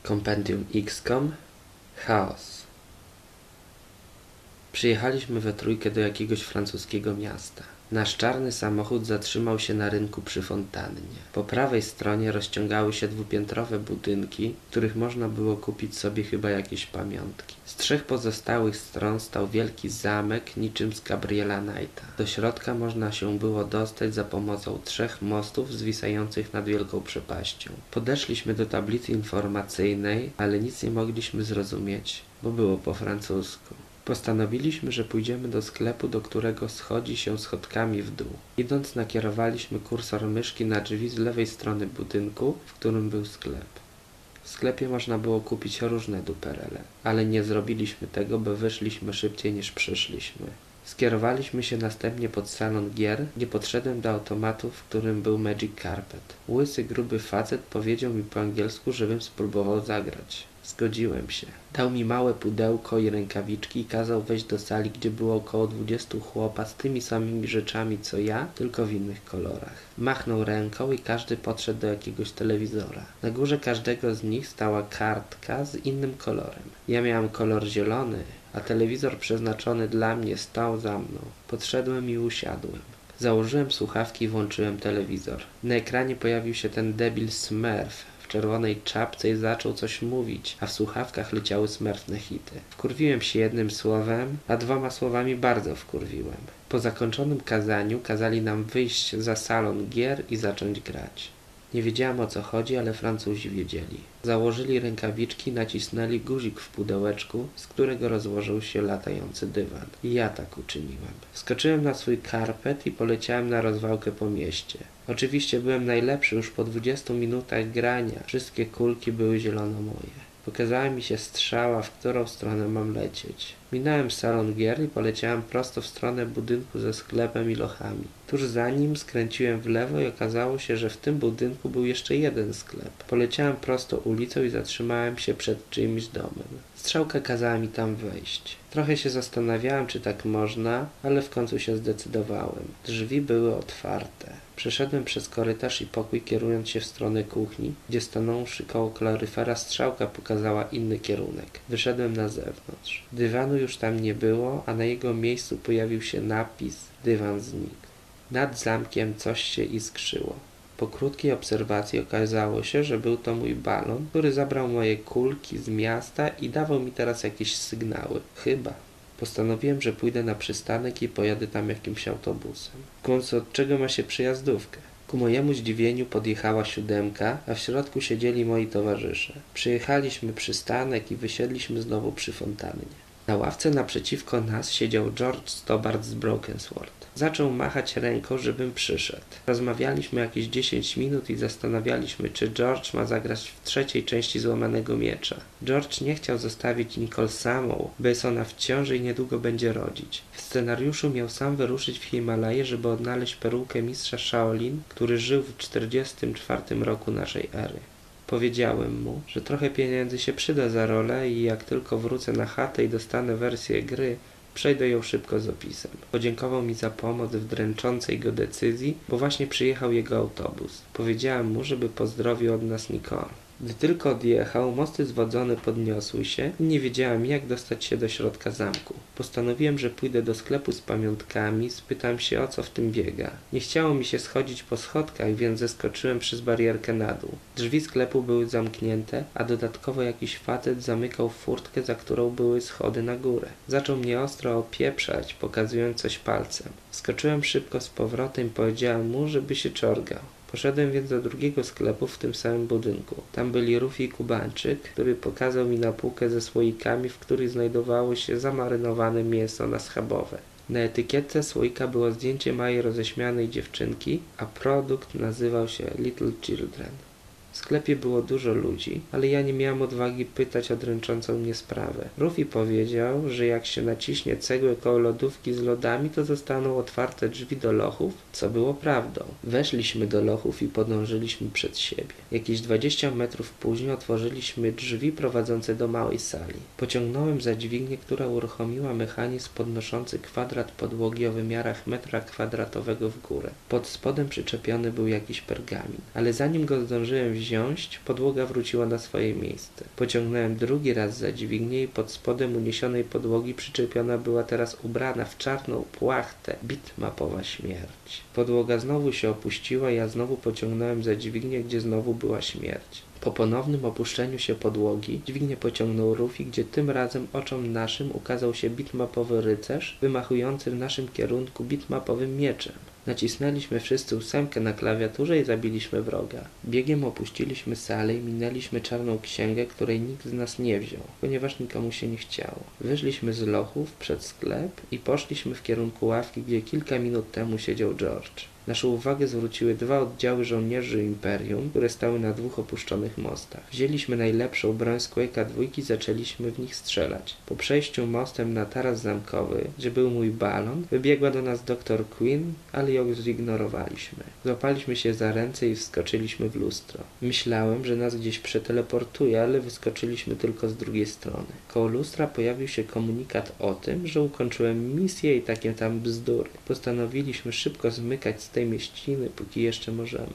Kompendium XCOM. Chaos. Przyjechaliśmy we trójkę do jakiegoś francuskiego miasta. Nasz czarny samochód zatrzymał się na rynku przy fontannie. Po prawej stronie rozciągały się dwupiętrowe budynki, w których można było kupić sobie chyba jakieś pamiątki. Z trzech pozostałych stron stał wielki zamek, niczym z Gabriela Knighta. Do środka można się było dostać za pomocą trzech mostów zwisających nad wielką przepaścią. Podeszliśmy do tablicy informacyjnej, ale nic nie mogliśmy zrozumieć, bo było po francusku. Postanowiliśmy, że pójdziemy do sklepu, do którego schodzi się schodkami w dół. Idąc, nakierowaliśmy kursor myszki na drzwi z lewej strony budynku, w którym był sklep. W sklepie można było kupić różne duperele, ale nie zrobiliśmy tego, bo wyszliśmy szybciej niż przyszliśmy. Skierowaliśmy się następnie pod salon gier, gdzie podszedłem do automatu, w którym był Magic Carpet. Łysy, gruby facet powiedział mi po angielsku, żebym spróbował zagrać. Zgodziłem się. Dał mi małe pudełko i rękawiczki i kazał wejść do sali, gdzie było około 20 chłopa z tymi samymi rzeczami co ja, tylko w innych kolorach. Machnął ręką i każdy podszedł do jakiegoś telewizora. Na górze każdego z nich stała kartka z innym kolorem. Ja miałem kolor zielony, a telewizor przeznaczony dla mnie stał za mną. Podszedłem i usiadłem. Założyłem słuchawki i włączyłem telewizor. Na ekranie pojawił się ten debil Smurf w czerwonej czapce i zaczął coś mówić, a w słuchawkach leciały smurfne hity. Wkurwiłem się jednym słowem, a 2 słowami bardzo wkurwiłem. Po zakończonym kazaniu kazali nam wyjść za salon gier i zacząć grać. Nie wiedziałem, o co chodzi, ale Francuzi wiedzieli. Założyli rękawiczki i nacisnęli guzik w pudełeczku, z którego rozłożył się latający dywan. I ja tak uczyniłem. Wskoczyłem na swój karpet i poleciałem na rozwałkę po mieście. Oczywiście byłem najlepszy już po 20 minutach grania. Wszystkie kulki były zielono moje. Pokazała mi się strzała, w którą stronę mam lecieć. Minąłem salon gier i poleciałem prosto w stronę budynku ze sklepem i lochami. Tuż za nim skręciłem w lewo i okazało się, że w tym budynku był jeszcze jeden sklep. Poleciałem prosto ulicą i zatrzymałem się przed czyimś domem. Strzałka kazała mi tam wejść. Trochę się zastanawiałem, czy tak można, ale w końcu się zdecydowałem. Drzwi były otwarte. Przeszedłem przez korytarz i pokój, kierując się w stronę kuchni, gdzie stanąwszy koło kaloryfera strzałka pokazała inny kierunek. Wyszedłem na zewnątrz. Dywanu już tam nie było, a na jego miejscu pojawił się napis „Dywan znikł”. Nad zamkiem coś się iskrzyło. Po krótkiej obserwacji okazało się, że był to mój balon, który zabrał moje kulki z miasta i dawał mi teraz jakieś sygnały. Chyba. Postanowiłem, że pójdę na przystanek i pojadę tam jakimś autobusem. W końcu od czego ma się przyjazdówkę? Ku mojemu zdziwieniu podjechała 7, a w środku siedzieli moi towarzysze. Przyjechaliśmy przystanek i wysiedliśmy znowu przy fontannie. Na ławce naprzeciwko nas siedział George Stobbart z Brokensworth. Zaczął machać ręką, żebym przyszedł. Rozmawialiśmy jakieś 10 minut i zastanawialiśmy, czy George ma zagrać w 3. części Złamanego Miecza. George nie chciał zostawić Nicole samą, bo jest ona w ciąży i niedługo będzie rodzić. W scenariuszu miał sam wyruszyć w Himalaje, żeby odnaleźć perukę mistrza Shaolin, który żył w 44 roku naszej ery. Powiedziałem mu, że trochę pieniędzy się przyda za rolę i jak tylko wrócę na chatę i dostanę wersję gry, przejdę ją szybko z opisem. Podziękował mi za pomoc w dręczącej go decyzji, bo właśnie przyjechał jego autobus. Powiedziałem mu, żeby pozdrowił od nas Nicole. Gdy tylko odjechał, mosty zwodzone podniosły się i nie wiedziałem, jak dostać się do środka zamku. Postanowiłem, że pójdę do sklepu z pamiątkami, spytam się, o co w tym biega. Nie chciało mi się schodzić po schodkach, więc zeskoczyłem przez barierkę na dół. Drzwi sklepu były zamknięte, a dodatkowo jakiś facet zamykał furtkę, za którą były schody na górę. Zaczął mnie ostro opieprzać, pokazując coś palcem. Skoczyłem szybko z powrotem i powiedziałem mu, żeby się czorgał. Poszedłem więc do drugiego sklepu w tym samym budynku. Tam byli Rufi i Kubańczyk, który pokazał mi na półkę ze słoikami, w których znajdowało się zamarynowane mięso na schabowe. Na etykietce słoika było zdjęcie małej roześmianej dziewczynki, a produkt nazywał się Little Children. W sklepie było dużo ludzi, ale ja nie miałem odwagi pytać o dręczącą mnie sprawę. Rufi powiedział, że jak się naciśnie cegłę koło lodówki z lodami, to zostaną otwarte drzwi do lochów, co było prawdą. Weszliśmy do lochów i podążyliśmy przed siebie. Jakieś 20 metrów później otworzyliśmy drzwi prowadzące do małej sali. Pociągnąłem za dźwignię, która uruchomiła mechanizm podnoszący kwadrat podłogi o wymiarach m2 w górę. Pod spodem przyczepiony był jakiś pergamin, ale zanim go zdążyłem wziąć, podłoga wróciła na swoje miejsce. Pociągnąłem drugi raz za dźwignię i pod spodem uniesionej podłogi przyczepiona była teraz ubrana w czarną płachtę bitmapowa śmierć. Podłoga znowu się opuściła i ja znowu pociągnąłem za dźwignię, gdzie znowu była śmierć. Po ponownym opuszczeniu się podłogi dźwignię pociągnął Rufi, gdzie tym razem oczom naszym ukazał się bitmapowy rycerz, wymachujący w naszym kierunku bitmapowym mieczem. Nacisnęliśmy wszyscy 8 na klawiaturze i zabiliśmy wroga. Biegiem opuściliśmy salę i minęliśmy czarną księgę, której nikt z nas nie wziął, ponieważ nikomu się nie chciało. Wyszliśmy z lochów przed sklep i poszliśmy w kierunku ławki, gdzie kilka minut temu siedział George. Naszą uwagę zwróciły 2 oddziały żołnierzy Imperium, które stały na 2 opuszczonych mostach. Wzięliśmy najlepszą broń z Quake'a 2 i zaczęliśmy w nich strzelać. Po przejściu mostem na taras zamkowy, gdzie był mój balon, wybiegła do nas dr Quinn, ale ją zignorowaliśmy. Złapaliśmy się za ręce i wskoczyliśmy w lustro. Myślałem, że nas gdzieś przeteleportuje, ale wyskoczyliśmy tylko z drugiej strony. Koło lustra pojawił się komunikat o tym, że ukończyłem misję i takie tam bzdury. Postanowiliśmy szybko zmykać z tej mieściny, póki jeszcze możemy.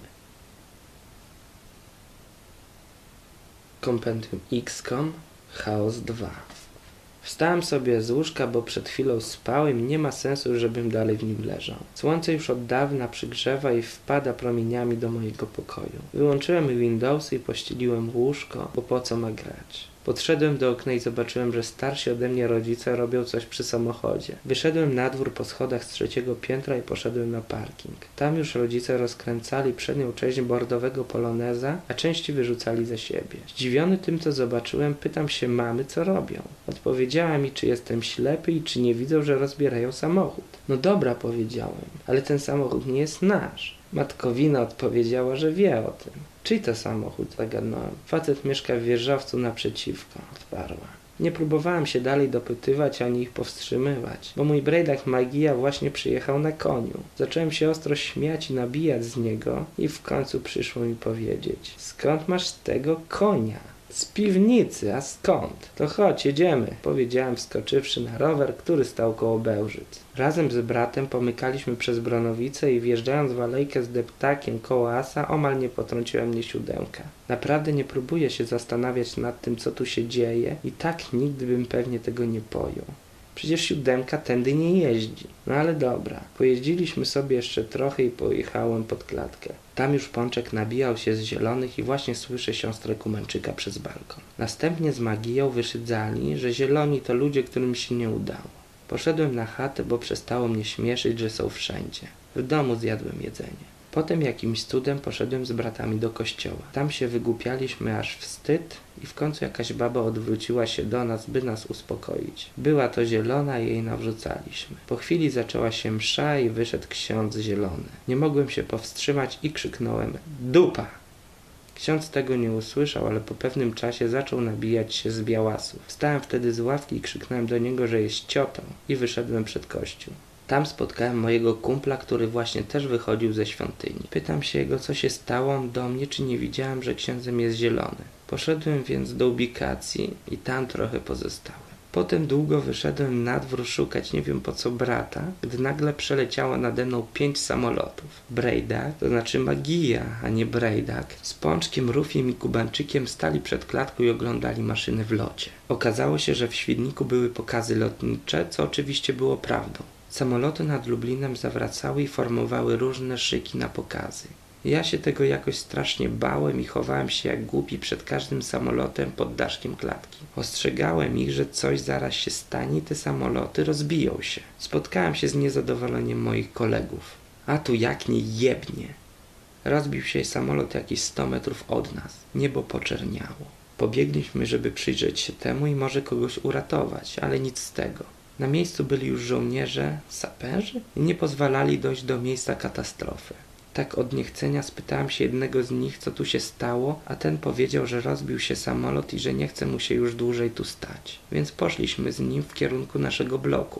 Kompendium XCOM Chaos 2. Wstałem sobie z łóżka, bo przed chwilą spałem i nie ma sensu, żebym dalej w nim leżał. Słońce już od dawna przygrzewa i wpada promieniami do mojego pokoju. Wyłączyłem Windowsy i pościeliłem łóżko, bo po co ma grać. Podszedłem do okna i zobaczyłem, że starsi ode mnie rodzice robią coś przy samochodzie. Wyszedłem na dwór po schodach z 3. piętra i poszedłem na parking. Tam już rodzice rozkręcali przednią część bordowego poloneza, a części wyrzucali za siebie. Zdziwiony tym, co zobaczyłem, pytam się mamy, co robią. Odpowiedziała mi, czy jestem ślepy i czy nie widzą, że rozbierają samochód. No dobra, powiedziałem, ale ten samochód nie jest nasz. Matkowina odpowiedziała, że wie o tym. Czyj to samochód? Zagadnąłem. Facet mieszka w wieżowcu naprzeciwko, odparła. Nie próbowałem się dalej dopytywać ani ich powstrzymywać, bo mój brejdak Magia właśnie przyjechał na koniu. Zacząłem się ostro śmiać i nabijać z niego i w końcu przyszło mi powiedzieć: skąd masz tego konia? Z piwnicy, a skąd? To chodź, jedziemy, powiedziałem, wskoczywszy na rower, który stał koło Bełżyc. Razem z bratem pomykaliśmy przez Bronowicę i wjeżdżając w alejkę z deptakiem koło Asa, omal nie potrąciła mnie 7. Naprawdę nie próbuję się zastanawiać nad tym, co tu się dzieje i tak nigdy bym pewnie tego nie pojął. Przecież 7 tędy nie jeździ. No ale dobra. Pojeździliśmy sobie jeszcze trochę i pojechałem pod klatkę. Tam już Pączek nabijał się z zielonych i właśnie słyszę siostrę Kumeńczyka przez balkon. Następnie z Magią wyszydzali, że zieloni to ludzie, którym się nie udało. Poszedłem na chatę, bo przestało mnie śmieszyć, że są wszędzie. W domu zjadłem jedzenie. Potem jakimś cudem poszedłem z bratami do kościoła. Tam się wygłupialiśmy aż wstyd i w końcu jakaś baba odwróciła się do nas, by nas uspokoić. Była to zielona i jej nawrzucaliśmy. Po chwili zaczęła się msza i wyszedł ksiądz zielony. Nie mogłem się powstrzymać i krzyknąłem: dupa! Ksiądz tego nie usłyszał, ale po pewnym czasie zaczął nabijać się z białasów. Wstałem wtedy z ławki i krzyknąłem do niego, że jest ciotą i wyszedłem przed kościół. Tam spotkałem mojego kumpla, który właśnie też wychodził ze świątyni. Pytam się jego, co się stało, on do mnie, czy nie widziałem, że księdzem jest zielony. Poszedłem więc do ubikacji i tam trochę pozostałem. Potem długo wyszedłem na dwór szukać nie wiem po co brata, gdy nagle przeleciało nade mną 5 samolotów. Brejdak, to znaczy Magia, a nie Brejdak, z Pączkiem, Rufiem i Kubańczykiem stali przed klatką i oglądali maszyny w locie. Okazało się, że w Świdniku były pokazy lotnicze, co oczywiście było prawdą. Samoloty nad Lublinem zawracały i formowały różne szyki na pokazy. Ja się tego jakoś strasznie bałem i chowałem się jak głupi przed każdym samolotem pod daszkiem klatki. Ostrzegałem ich, że coś zaraz się stanie i te samoloty rozbiją się. Spotkałem się z niezadowoleniem moich kolegów. A tu jak nie jebnie. Rozbił się samolot jakieś 100 metrów od nas. Niebo poczerniało. Pobiegliśmy, żeby przyjrzeć się temu i może kogoś uratować, ale nic z tego. Na miejscu byli już żołnierze, saperzy i nie pozwalali dojść do miejsca katastrofy. Tak od niechcenia spytałem się jednego z nich, co tu się stało, a ten powiedział, że rozbił się samolot i że nie chce mu się już dłużej tu stać. Więc poszliśmy z nim w kierunku naszego bloku.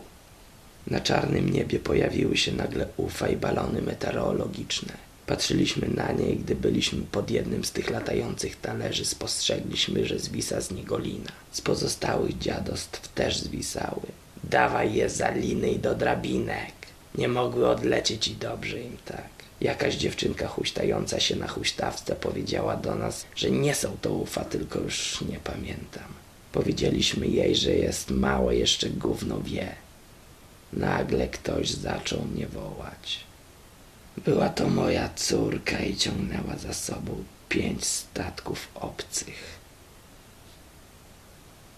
Na czarnym niebie pojawiły się nagle UFA i balony meteorologiczne. Patrzyliśmy na nie i gdy byliśmy pod jednym z tych latających talerzy, spostrzegliśmy, że zwisa z niego lina. Z pozostałych dziadostw też zwisały. Dawaj je za liny i do drabinek. Nie mogły odlecieć i dobrze im tak. Jakaś dziewczynka huśtająca się na huśtawce powiedziała do nas, że nie są to ufa, tylko już nie pamiętam. Powiedzieliśmy jej, że jest małe, jeszcze gówno wie. Nagle ktoś zaczął mnie wołać. Była to moja córka i ciągnęła za sobą 5 statków obcych.